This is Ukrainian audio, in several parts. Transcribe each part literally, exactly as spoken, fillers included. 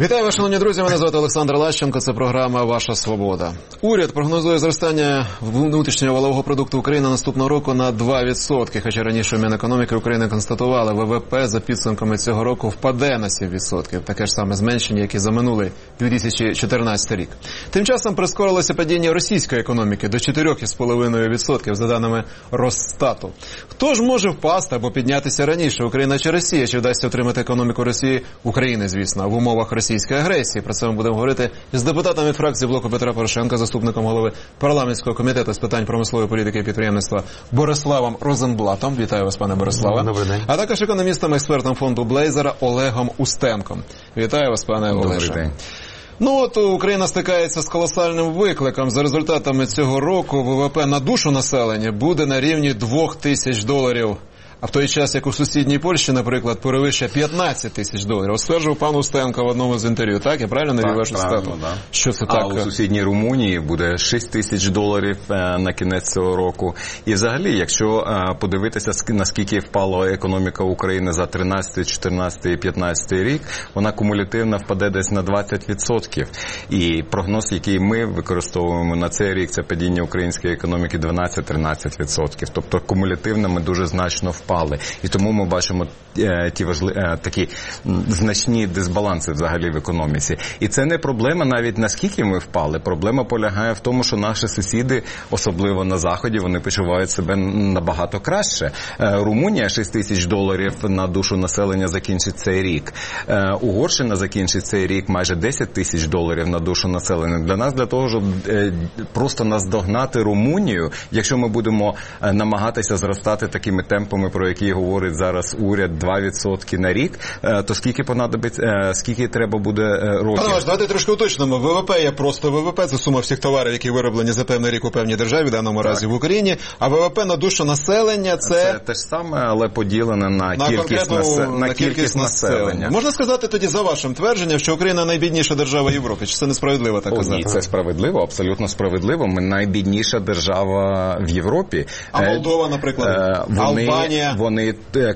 Вітаю вас, шановні друзі, мене звати Олександр Лащенко, це програма «Ваша свобода». Уряд прогнозує зростання внутрішнього валового продукту України наступного року на два відсотки, хоча раніше Мінекономіки України констатували, ВВП за підсумками цього року впаде на сім відсотків, таке ж саме зменшення, як і за минулий дві тисячі чотирнадцятий рік. Тим часом прискорилося падіння російської економіки до чотири цілих п'ять десятих відсотка за даними Росстату. Хто ж може впасти або піднятися раніше, Україна чи Росія? Чи вдасться отримати економіку Росії, України, звісно, в умовах російської агресії? Про це ми будемо говорити з депутатом від фракції блоку Петра Порошенка, заступником голови парламентського комітету з питань промислової політики і підприємництва Бориславом Розенблатом. Вітаю вас, пане Бориславе. Добрий день. А також економістом, експертом фонду Блейзера Олегом Устенком. Вітаю вас, пане Олеже. Ну от Україна стикається з колосальним викликом. За результатами цього року ВВП на душу населення буде на рівні двох тисяч доларів. А в той час, як у сусідній Польщі, наприклад, перевищує п'ятнадцять тисяч доларів. Стверджував пан Устенко в одному з інтерв'ю, так? Я правильно навів вашу стату? Да. Що це а так? А у сусідній Румунії буде шість тисяч доларів на кінець цього року. І взагалі, якщо подивитися, наскільки впала економіка України за тринадцятий, чотирнадцятий і п'ятнадцятий рік, вона кумулятивно впаде десь на двадцять відсотків. І прогноз, який ми використовуємо на цей рік, це падіння української економіки дванадцять-тринадцять відсотків. Тобто кумулятивно ми дуже значно впали. І тому ми бачимо е, ті важливі, е, такі значні дисбаланси взагалі в економіці. І це не проблема навіть наскільки ми впали. Проблема полягає в тому, що наші сусіди, особливо на Заході, вони почувають себе набагато краще. Е, Румунія шість тисяч доларів на душу населення закінчить цей рік. Е, Угорщина закінчить цей рік майже десять тисяч доларів на душу населення. Для нас, для того, щоб е, просто наздогнати Румунію, якщо ми будемо е, намагатися зростати такими темпами, про які говорить зараз уряд, два відсотки на рік, то скільки понадобиться, скільки треба буде років? Пане Ваш, давайте трошки уточнимо. ВВП є просто ВВП, це сума всіх товарів, які вироблені за певний рік у певній державі, в даному разі в Україні, а ВВП на душу населення це... Це те ж саме, але поділене на, на кількість, насе... на на кількість, кількість населення. населення. Можна сказати тоді за вашим твердженням, що Україна найбідніша держава Європи? Чи це несправедливо так О, казати? Ні, це справедливо, абсолютно справедливо. Ми найбідніша держава в Європі. А Молдова, наприклад? Вони, Албанія? Вони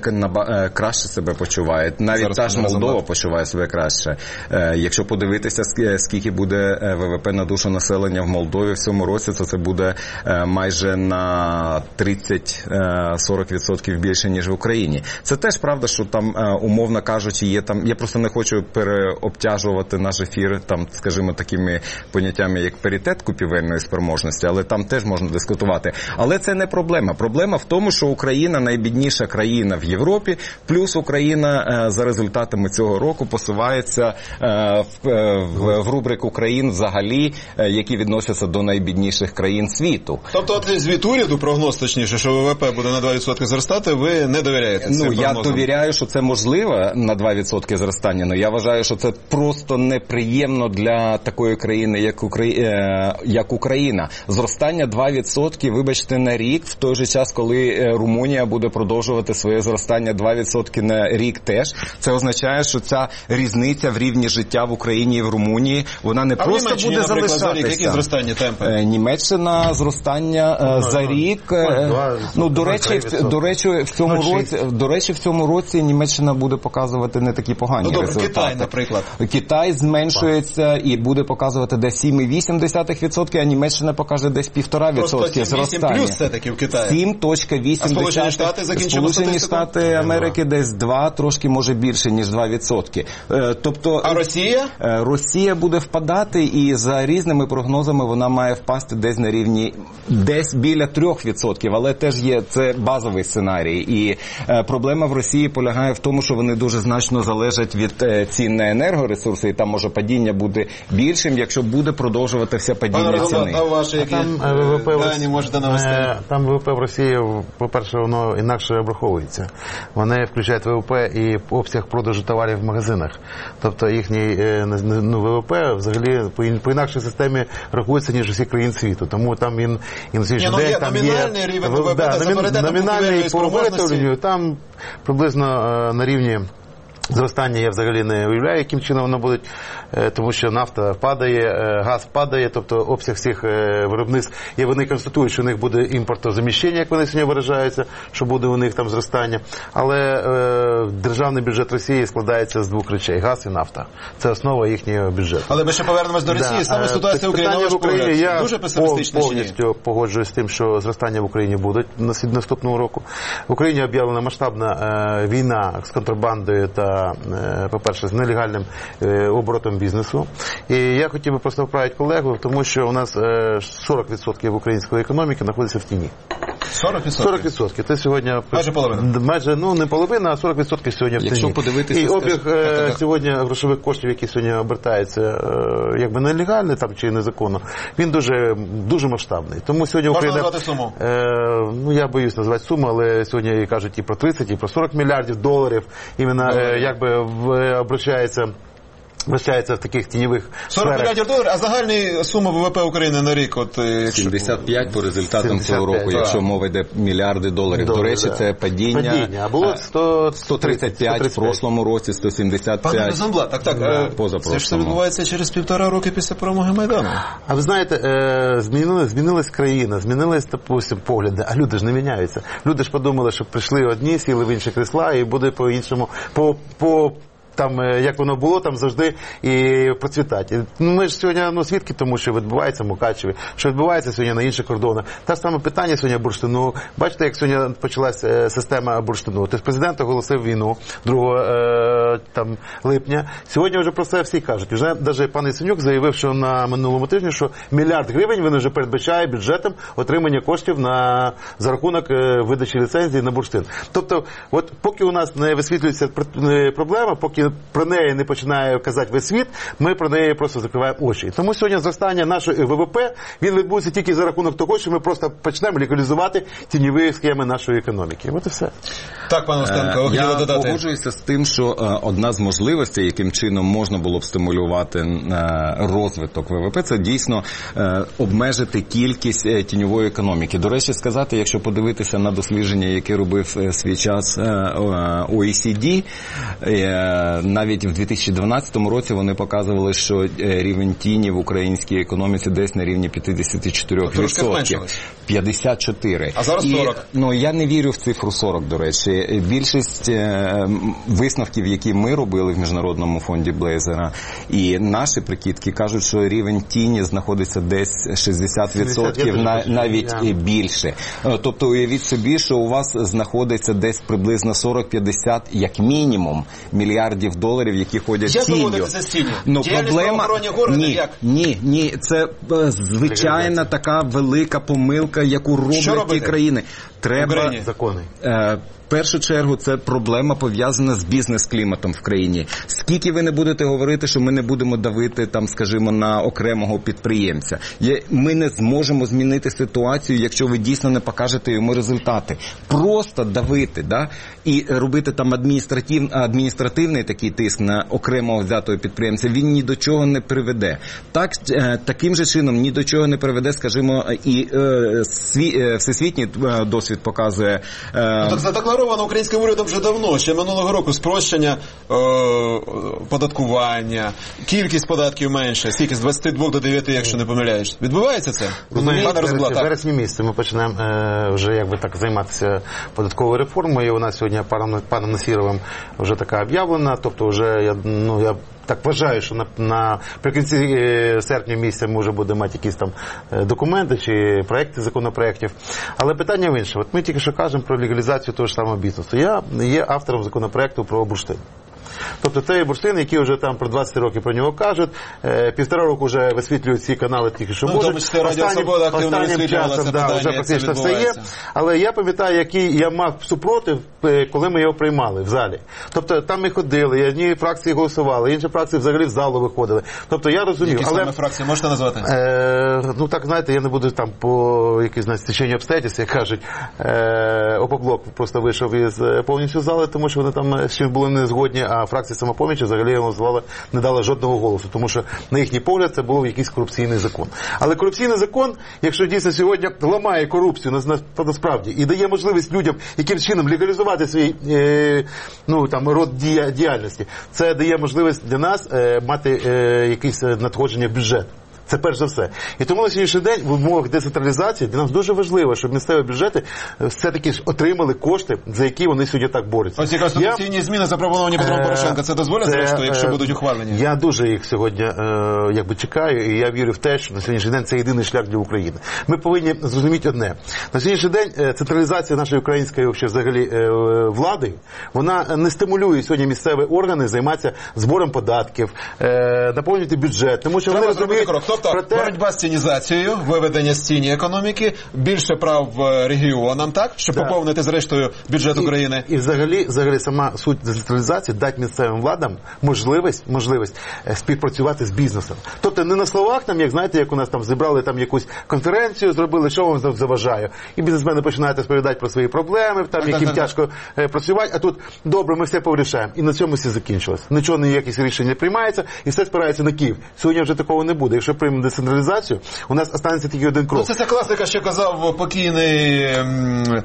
краще себе почувають. Навіть Зараз та ж Молдова почуває себе краще. Якщо подивитися, скільки буде ВВП на душу населення в Молдові в цьому році, то це буде майже на тридцять-сорок відсотків більше, ніж в Україні. Це теж правда, що там, умовно кажучи, є там, я просто не хочу переобтяжувати наш ефір, там, скажімо, такими поняттями, як паритет купівельної спроможності, але там теж можна дискутувати. Але це не проблема. Проблема в тому, що Україна найбідніша країна в Європі, плюс Україна за результатами цього року посувається в, в рубрику країн взагалі, які відносяться до найбідніших країн світу. Тобто от звіт уряду, прогноз точніше, що ВВП буде на два відсотки зростати, ви не довіряєте цим Ну, прогнозам? Я довіряю, що це можливо на два відсотки зростання, але я вважаю, що це просто неприємно для такої країни, як, Украї... як Україна. Зростання два відсотки, вибачте, на рік, в той же час, коли Румунія буде продовжувати своє зростання два відсотки на рік теж. Це означає, що ця різниця в рівні життя в Україні і в Румунії, вона не а просто буде залишатися. За рік, які зростання темпи? Німеччина зростання ну, за ну, рік. два, ну, до речі, в, до речі, в цьому році, до речі, в цьому році Німеччина буде показувати не такі погані ну, добре, результати. Китай, наприклад. Китай зменшується і буде показувати десь сім цілих вісім десятих відсотка, а Німеччина покаже десь півтора відсотки зростання. вісім плюс все-таки в Китаї. сім цілих вісім десятих. А Сполучені Штати закінчимо Сполучені Штати Америки десь два, трошки може більше, ніж два відсотки. Тобто, а Росія? Росія буде впадати, і за різними прогнозами вона має впасти десь на рівні, десь біля трьох відсотків, але теж є, це базовий сценарій. І е, проблема в Росії полягає в тому, що вони дуже значно залежать від е, цін на енергоресурси, і там може падіння буде більшим, якщо буде продовжуватися падіння Пане ціни. А ваші які там ВВП дані можете навести? Там ВВП в Росії, по-перше, воно інакше обраховується. Вони включають ВВП і обсяг продажу товарів в магазинах. Тобто їхній ну, ВВП взагалі по, по інакшій системі рахується, ніж усі країн світу. Тому там він і на сьогоднішній ну, день є там номінальний є рівень ВВП, да, номін, номінальний по виготовленню, там приблизно на рівні Зростання я взагалі не уявляю, яким чином воно буде, тому що нафта падає, газ падає, тобто обсяг всіх виробництв, і вони констатують, що у них буде імпортозаміщення, як вони сьогодні виражаються, що буде у них там зростання. Але е, державний бюджет Росії складається з двох речей – газ і нафта. Це основа їхнього бюджету. Але ми ще повернемось до Росії. Да. Саме ситуація в Україні, в Україні я дуже песимістична. Я повністю погоджуюсь з тим, що зростання в Україні будуть наступного року. В Україні об'явлена масштабна е, війна з контрабандою та по-перше, з нелегальним оборотом бізнесу. І я хотів би просто вправити колегу, тому що у нас сорок відсотків української економіки знаходиться в тіні. сорок відсотків? сорок відсотків. Це сьогодні... Майже половина. Майже, ну, не половина, а сорок відсотків сьогодні в тіні. Якщо подивитися... І обіг скаж... сьогодні грошових коштів, які сьогодні обертаються, якби нелегально там, чи незаконно, він дуже, дуже масштабний. Тому сьогодні Можна Україна... назвати суму? Е, ну, я боюсь назвати суму, але сьогодні кажуть і про тридцять, і про сорок мільярдів доларів. Іменно, е, якби, в, обращається... вращається в таких тіньових сорок мільярдів доларів, а загальна сума ВВП України на рік? От, якщо... сімдесят п'ять по результатам сімдесят п'ять, цього року, так. Якщо мова йде мільярди доларів. Долар, До речі, да. це падіння. Падіння, а було сто, сто тридцять п'ять в прошлому році, сто сімдесят п'ять. Пане Розенблат, так, так, Да, це ж все відбувається через півтора роки після перемоги Майдану. А ви знаєте, е, змінилась, змінилась країна, змінились, допустим, погляди, а люди ж не міняються. Люди ж подумали, що прийшли одні, сіли в інші крісла і буде по-іншому, по, по там, як воно було, там завжди і процвітати. Ну, ми ж сьогодні, ну, свідки тому, що відбувається в Мукачеві, що відбувається сьогодні на інших кордонах. Те ж саме питання сьогодні бурштину. Бачите, як сьогодні почалася система бурштину. Тобто президент оголосив війну другого е, там, липня. Сьогодні вже про це всі кажуть. Вже навіть пан Яценюк заявив, що на минулому тижні, що мільярд гривень він вже передбачає бюджетом отримання коштів на, за рахунок е, видачі ліцензії на бурштин. Тобто, от поки у нас не висвітлюється проблема, поки про неї не починає казати весь світ, ми про неї просто закриваємо очі. Тому сьогодні зростання нашої ВВП, він відбудеться тільки за рахунок того, що ми просто почнемо легалізувати тіньові схеми нашої економіки. От і все. Так, пане Устенко, ви хотіли додати? Я погоджуюся з тим, що одна з можливостей, яким чином можна було б стимулювати розвиток ВВП, це дійсно обмежити кількість тіньової економіки. До речі, сказати, якщо подивитися на дослідження, яке робив свій час о і сі ді, навіть в дві тисячі дванадцятому році вони показували, що рівень тіні в українській економіці десь на рівні п'ятдесят чотири відсотки. п'ятдесят чотири. А зараз сорок. І, ну, я не вірю в цифру сорок, до речі. Більшість е, висновків, які ми робили в Міжнародному фонді Блейзера, і наші прикидки кажуть, що рівень тіні знаходиться десь шістдесят відсотків, на, навіть і більше. Тобто уявіть собі, що у вас знаходиться десь приблизно сорок-п'ятдесят, як мінімум, мільярдів доларів, які ходять як тінню. Як виводити це з тінню? Ну, проблема... Ні, як? ні, ні, це звичайна така велика помилка, яку роблять ті країни. Треба закони. Е, в першу чергу це проблема пов'язана з бізнес-кліматом в країні. Скільки ви не будете говорити, що ми не будемо давити, там, скажімо, на окремого підприємця. Є, ми не зможемо змінити ситуацію, якщо ви дійсно не покажете йому результати. Просто давити, да? І робити там адміністратив, адміністративний такий тиск на окремого взятого підприємця, він ні до чого не приведе. Так, е, таким же чином ні до чого не приведе, скажімо, і е, сві, е, всесвітній е, досвід показує. Е, ну, так задекларовано українським урядом вже давно, ще минулого року, спрощення е, податкування, кількість податків менше, скільки з двадцяти двох до дев'яти, якщо не помиляєш. Відбувається це? В вересні місяці ми почнемо е, вже якби так займатися податковою реформою. І у нас сьогодні паном, паном Насіровим вже така об'явлена, тобто вже я, ну, я так вважаю, що на, наприкінці серпня місяця ми вже будемо мати якісь там документи чи проекти законопроєктів. Але питання в інше. От ми тільки що кажемо про легалізацію того ж самого бізнесу. Я є автором законопроєкту про бурштин. Тобто це є бурштин, які вже там про двадцять років про нього кажуть, е, півтора року вже висвітлюють ці канали тільки що ну, можуть. Останнім, останнім часом да, вже практично все є. Але я пам'ятаю, який я мав супротив, коли ми його приймали в залі. Тобто там ми ходили, одні фракції голосували, інші фракції взагалі в залу виходили. Тобто я розумію. Які але, саме фракції можете назвати? Е, ну так, знаєте, я не буду там по якісь, знаєте, стеченню обстоятельств, як кажуть, е, Опоблок просто вийшов із повністю зали, тому що вони там з чим були не згодні, а а фракція «Самопоміч» взагалі голосувала, не дала жодного голосу, тому що, на їхній погляд, це був якийсь корупційний закон. Але корупційний закон, якщо дійсно сьогодні ламає корупцію на, на, насправді і дає можливість людям якимсь чином легалізувати свій е, ну, там, род дія, діяльності, це дає можливість для нас е, мати е, якесь надходження в бюджет. Це перш за все. І тому на сьогоднішній день в умовах децентралізації для нас дуже важливо, щоб місцеві бюджети все-таки отримали кошти, за які вони сьогодні так борються. Ось ці конституційні зміни, запропоновані Петром Порошенко, це дозволять, зрештою, якщо будуть ухвалені? Я дуже їх сьогодні е, якби чекаю, і я вірю в те, що на сьогоднішній день це єдиний шлях для України. Ми повинні зрозуміти одне. На сьогоднішній день централізація нашої української взагалі е, влади, вона не стимулює сьогодні місцеві органи займатися збором податків, е, наповнювати бюджет, тому що Треба вони розуміють... Тобто Проте... боротьба з цінізацією, виведення з тіні економіки, більше прав регіонам, так? Щоб да. поповнити, зрештою, бюджет і, України. І взагалі, взагалі сама суть децентралізації дати місцевим владам можливість, можливість співпрацювати з бізнесом. Тобто не на словах, там, як знаєте, як у нас там зібрали там якусь конференцію, зробили, що вам заважає. І бізнесмени починають розповідати про свої проблеми, там, так, яким так, тяжко так. працювати, а тут, добре, ми все повирішаємо. І на цьому все закінчилось. Нічого, ніяких рішень не приймається, і все спирається на Київ. Сьогодні вже такого не буде. Якщо приймемо децентралізацію, у нас останеться тільки один крок. Ну, це ця класика, що казав покійний м,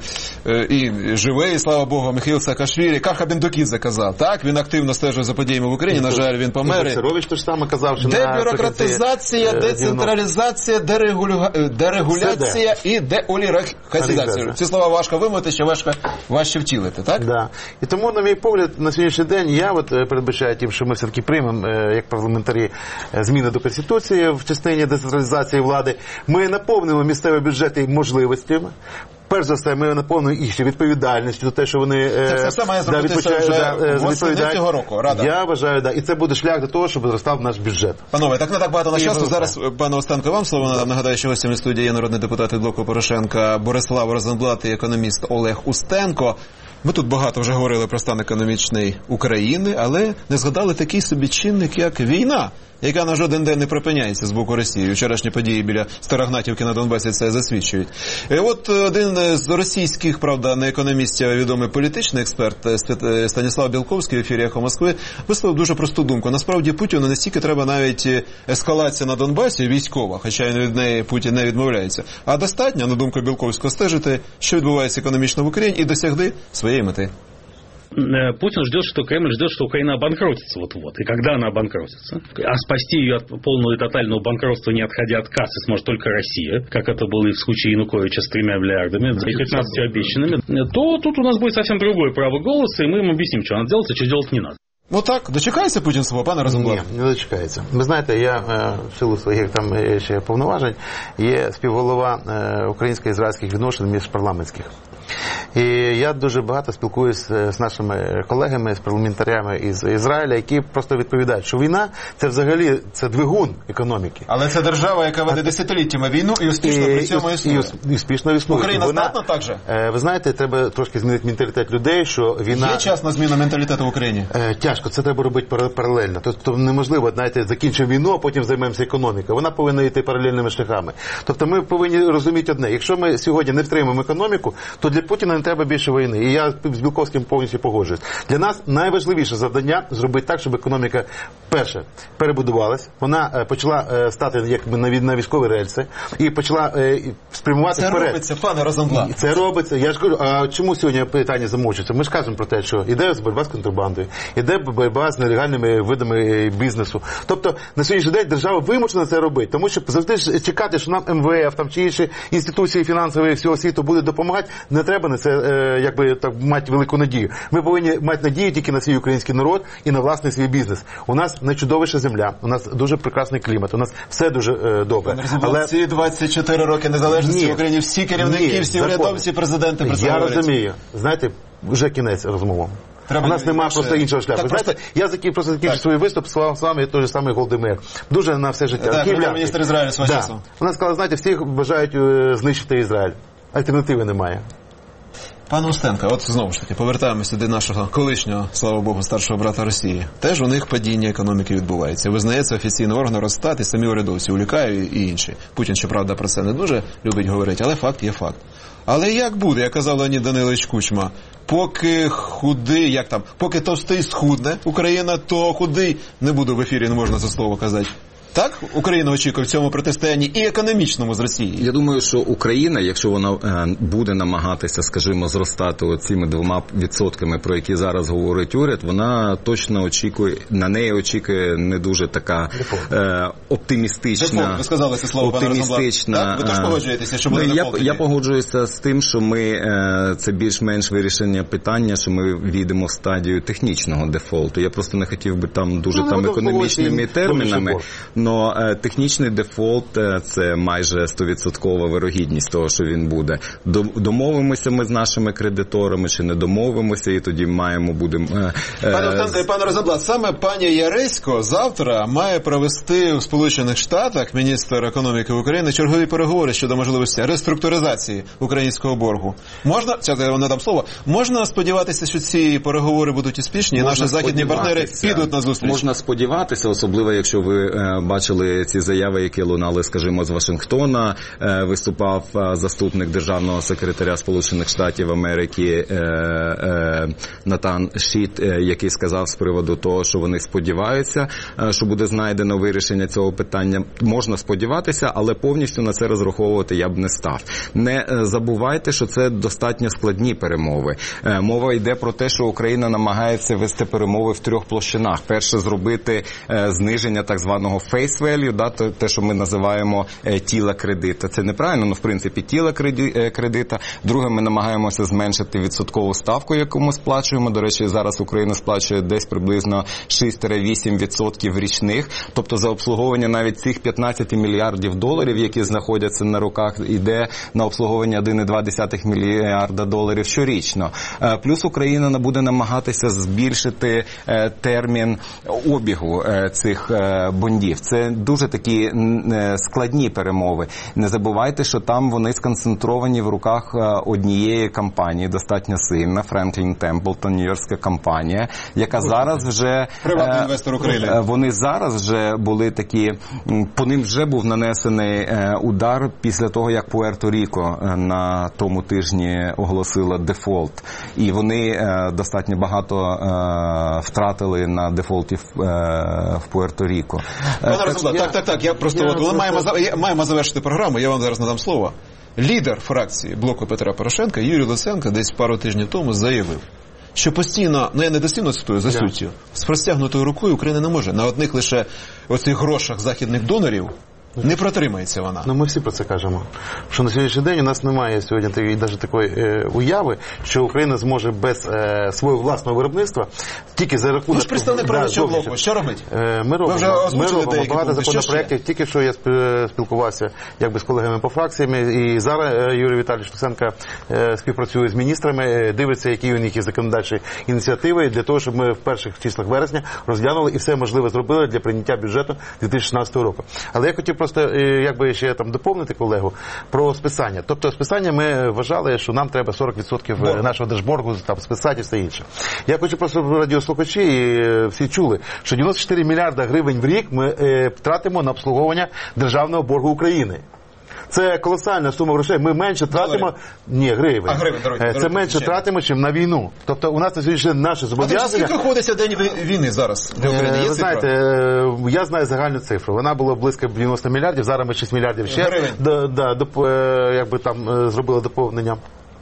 і живий, слава Богу, Михаїл Саакашвілі. Карха Бендукідзе казав, так? Він активно стежив за подіями в Україні, і, на жаль, він помер. Сирович теж саме казав, що дебюрократизація, децентралізація, дерегулю... дерегуляція і деолігархізація. Ці слова важко вимовити, ще важко, важче втілити, так? Да. І тому, на мій погляд, на сьогоднішній день я от передбачаю тим, що ми все-таки приймемо, як парламентарі, зміни до Конституції в частині децентралізації влади. Ми наповнимо місцеві бюджети можливостями. Перш за все, ми наповнюємо їх ще відповідальністю за те, що вони... Це все має зробитися да, вже восени цього року, Рада. Я вважаю, да. І це буде шлях до того, щоб зростав наш бюджет. Панове, так не так багато на часу. Зараз, пане Остенко, вам слово. Нагадаю, що гостями студії є народний депутат від Блоку Порошенка Борислав Розенблат і економіст Олег Устенко. Ми тут багато вже говорили про стан економічний України, але не згадали такий собі чинник, як війна, яка на жоден день не припиняється з боку Росії. Вчорашні події біля Старогнатівки на Донбасі це засвідчують. І от один з російських, правда, не економістів, а відомий політичний експерт Станіслав Білковський в ефірі «Ехо Москви» висловив дуже просту думку. Насправді Путіну не стільки треба навіть ескалація на Донбасі військова, хоча й від неї Путін не відмовляється, а достатньо, на думку Білковського, стежити, що відбувається економічно в Україні і досягти своєї мети. Путин ждет, что Кремль ждет, что Украина обанкротится вот-вот. И когда она обанкротится? А спасти ее от полного и тотального банкротства, не отходя от кассы, сможет только Россия, как это было и в случае Януковича с тремя миллиардами и пятнадцатью обещанными, то тут у нас будет совсем другое право голоса, и мы им объясним, что надо делать, а что делать не надо. Ну так, дочекається Путін свого, пане Розенблат? Ні, не дочекається. Ви знаєте, я в силу своїх там ще повноважень є співголова українсько-ізраїльських відносин міжпарламентських. І я дуже багато спілкуюся з нашими колегами, з парламентарями із Ізраїля, які просто відповідають, що війна – це взагалі це двигун економіки. Але це держава, яка веде десятиліттями війну і успішно при цьому існує. І успішно існує. Україна здатна так же? Ви знаєте, треба трошки змінити менталітет людей, що війна... Є час на зміну менталітету в Україні? Тяжко, це треба робити паралельно. Тобто неможливо, знаєте, закінчимо війну, а потім займемося економікою. Вона повинна йти паралельними шляхами. Тобто ми повинні розуміти одне. Якщо ми сьогодні не втримаємо економіку, то для Путіна не треба більше війни. І я з Білковським повністю погоджуюсь. Для нас найважливіше завдання зробити так, щоб економіка, перше, перебудувалась, вона почала стати як на військові рельси і почала спрямувати вперед. Це робиться, пане Розенблат. Це робиться. Я ж кажу, а чому сьогодні питання замовчується? Ми ж кажемо про те, що іде боротьба з контрабандою, іде боротьба з нелегальними видами бізнесу. Тобто на сьогоднішній день держава вимушена це робити, тому що завжди чекати, що нам ем ве еф там, чи інші інституції фінансові всього світу будуть допомагати, не треба на це е, якби так мати велику надію. Ми повинні мати надію тільки на свій український народ і на власний свій бізнес. У нас найчудовіша земля, у нас дуже прекрасний клімат, у нас все дуже е, добре. Але ці двадцять чотири роки незалежності в Україні всі керівники, ні, всі урядовці, президенти про це Я говорять. розумію. Знаєте, вже кінець розмовам. Треба у нас немає просто іншого шляху. Знаєте, просто... я закінчив просто закінчив свій виступ з вами, той же самий Голдемир. Дуже на все життя. Так, прем'єр-міністр Ізраїлю свого да. часу. Вона сказала, знаєте, всі бажають знищити Ізраїль. Альтернативи немає. Пане Устенко, от знову ж таки, повертаємося до нашого колишнього, слава Богу, старшого брата Росії. Теж у них падіння економіки відбувається. Визнається офіційний орган Росстат і самі урядовці, Улікаєв і інші. Путін, щоправда, про це не дуже любить говорити, але факт є факт. Але як буде, як казав Леонід Данилович Кучма, поки худий, як там, поки товстий схудне Україна, то худий, не буду в ефірі, не можна це слово казати. Так Україна очікує в цьому протистоянні і економічному з Росією? Я думаю, що Україна, якщо вона е, буде намагатися, скажімо, зростати оціми двома відсотками, про які зараз говорить уряд, вона точно очікує, на неї очікує не дуже така е, оптимістична. Дефолт, ви сказали це слово, пане оптимістична. Ви теж погоджуєтеся, що буде ну, дефолт? Я, я погоджуюся з тим, що ми, е, це більш-менш вирішення питання, що ми війдемо в стадію технічного дефолту. Я просто не хотів би там дуже ну, там економічними термінами. Но е, технічний дефолт е, – це майже сто відсотків вирогідність того, що він буде. Домовимося ми з нашими кредиторами чи не домовимося, і тоді маємо будемо... Е, пане, е, пане Розенблат, саме пані Яресько завтра має провести у Сполучених Штатах, міністр економіки України, чергові переговори щодо можливості реструктуризації українського боргу. Можна, це я вам надам слово, можна сподіватися, що ці переговори будуть успішні, і наші західні партнери підуть на зустріч? Можна сподіватися, особливо якщо ви е, бачили ці заяви, які лунали, скажімо, з Вашингтона. Виступав заступник державного секретаря Сполучених Штатів Америки Натан Шіт, який сказав з приводу того, що вони сподіваються, що буде знайдено вирішення цього питання. Можна сподіватися, але повністю на це розраховувати я б не став. Не забувайте, що це достатньо складні перемови. Мова йде про те, що Україна намагається вести перемови в трьох площинах. Перше, зробити зниження так званого face value, да, те, що ми називаємо е, тіла кредита. Це неправильно, але в принципі тіла кредита. Друге, ми намагаємося зменшити відсоткову ставку, яку ми сплачуємо. До речі, зараз Україна сплачує десь приблизно шість-вісім відсотків річних. Тобто за обслуговування навіть цих п'ятнадцять мільярдів доларів, які знаходяться на руках, йде на обслуговування один цілих дві десятих мільярда доларів щорічно. Е, плюс Україна буде намагатися збільшити е, термін обігу е, цих е, бондів. Це дуже такі складні перемови. Не забувайте, що там вони сконцентровані в руках однієї компанії, достатньо сильна, Franklin Templeton, нью-йоркська компанія, яка зараз вже... Приватний інвестор України. Вони зараз вже були такі... По ним вже був нанесений удар після того, як Пуерто-Ріко на тому тижні оголосила дефолт. І вони достатньо багато втратили на дефолті в Пуерто-Ріко. Пане Розенблат, так, так, так, я просто, я от, ми маємо, маємо завершити програму, я вам зараз надам слово. Лідер фракції блоку Петра Порошенка Юрій Луценко десь пару тижнів тому заявив, що постійно, ну я не дослівно цитую, за суттю, з простягнутою рукою Україна не може на одних лише оцих грошах західних донорів. Не протримається вона. Ну, ми всі про це кажемо. Що на сьогоднішній день у нас немає сьогодні такої, навіть такої е, уяви, що Україна зможе без е, свого власного виробництва тільки за рахунок... Ви ж представник правлячого да, блоку. Що робить? Е, ми робимо, ми робимо багато законопроєктів. Тільки що я спілкувався якби з колегами по фракціям, і зараз е, Юрій Віталійович Луценко е, співпрацює з міністрами, е, дивиться, які у них є законодавчі ініціативи, для того, щоб ми в перших числах вересня розглянули і все можливе зробили для прийняття бюджету дві тисячі шістнадцятого року. Але я хотів просто, якби ще там доповнити колегу, про списання. Тобто списання ми вважали, що нам треба сорок відсотків Бо. нашого держборгу там списати і все інше. Я хочу просто радіослухачі і всі чули, що дев'яносто чотири мільярда гривень в рік ми е, втратимо на обслуговування державного боргу України. Це колосальна сума грошей. Ми менше тратимо... Ні, гривень. А, гривень, дорогі, Це дорогі, менше ще. тратимо, ніж на війну. Тобто у нас на сьогодні наші зобов'язання... А скільки виходиться день війни зараз для України? Є Ви знаєте, я знаю загальну цифру. Вона була близько дев'яносто мільярдів, зараз ми шість мільярдів ще. До, да, до, якби там зробили доповнення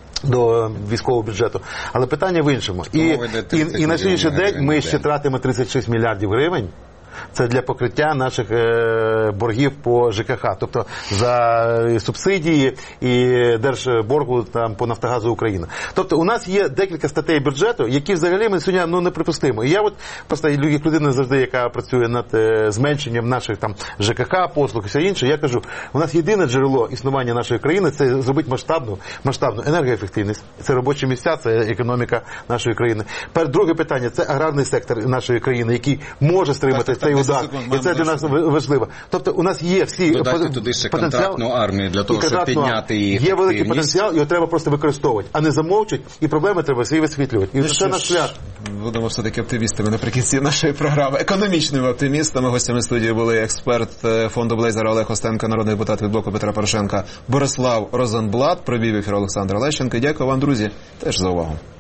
до військового бюджету. Але питання в іншому. І, і, і на сьогоднішній день ми ще тратимо тридцять шість мільярдів гривень. Це для покриття наших е, боргів по ЖКХ, тобто за субсидії і держборгу там по Нафтогазу України. Тобто у нас є декілька статей бюджету, які взагалі ми сьогодні ну, неприпустимо. І я от просто як людина завжди, яка працює над е, зменшенням наших там ЖКХ, послуг і все інше, я кажу, у нас єдине джерело існування нашої країни – це зробити масштабну, масштабну енергоефективність, це робочі місця, це економіка нашої країни. Друге питання – це аграрний сектор нашої країни, який може стримати цей удар. І це для нас важливо. Тобто у нас є всі додати туди ще контрактну армію для того, щоб підняти її ефективність. Є великий потенціал, його треба просто використовувати, а не замовчувати, і проблеми треба всі висвітлювати. І це наш шлях. Будемо все-таки оптимістами наприкінці нашої програми. Економічними оптимістами. Гостями студії були експерт фонду Блейзера Олег Костенко, народний депутат від блоку Петра Порошенка Борислав Розенблат, провів ефір Олександр Лещенко. Дякую вам, друзі, теж за увагу.